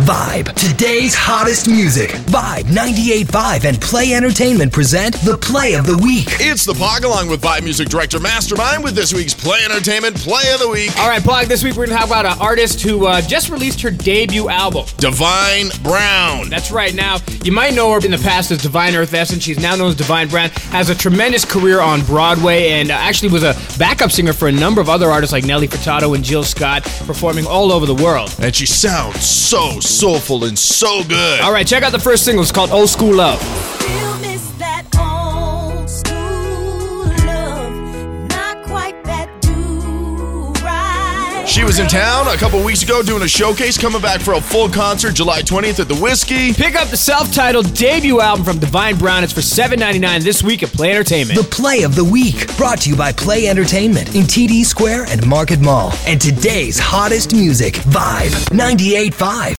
Vibe, today's hottest music. Vibe 98.5 and Play Entertainment present the Play of the Week. It's the Pog along with Vibe Music Director Mastermind with this week's Play Entertainment Play of the Week. All right, Pog, this week we're going to talk about an artist who just released her debut album. Divine Brown. That's right. Now, you might know her in the past as Divine Earth Essence. She's now known as Divine Brown. Has a tremendous career on Broadway and actually was a backup singer for a number of other artists like Nelly Furtado and Jill Scott, performing all over the world. And she sounds so soulful and so good. All right, check out the first single. It's called Old School Love. Still miss that old school love, not quite that do-right. She was in town a couple weeks ago doing a showcase, coming back for a full concert July 20th at the Whiskey. Pick up the self-titled debut album from Divine Brown. It's for $7.99 this week at Play Entertainment. The Play of the Week, brought to you by Play Entertainment in TD Square and Market Mall. And today's hottest music, Vibe 98.5.